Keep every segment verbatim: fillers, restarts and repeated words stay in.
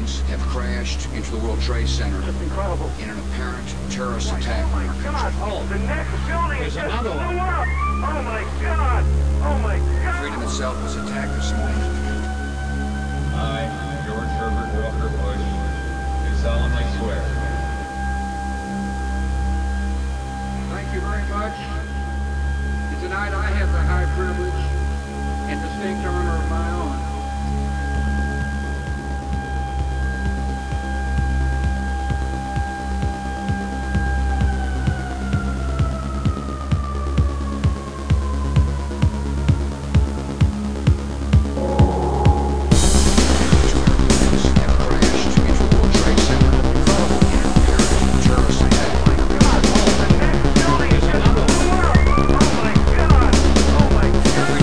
planes have crashed into the World Trade Center That's incredible. in an apparent terrorist attack. Oh my God! Oh, The next building there's just another blew one. up! Oh my God! Oh my God! Freedom itself was attacked this morning. I, George Herbert Walker Bush, do solemnly swear. Thank you very much. And tonight I have the high privilege and distinct honor of my own The next building just blew up! Oh my God! Oh my God!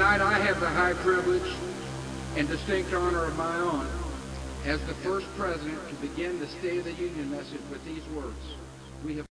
Tonight I have the high privilege and distinct honor of my own as the first president to begin the State of the Union message with these words. We have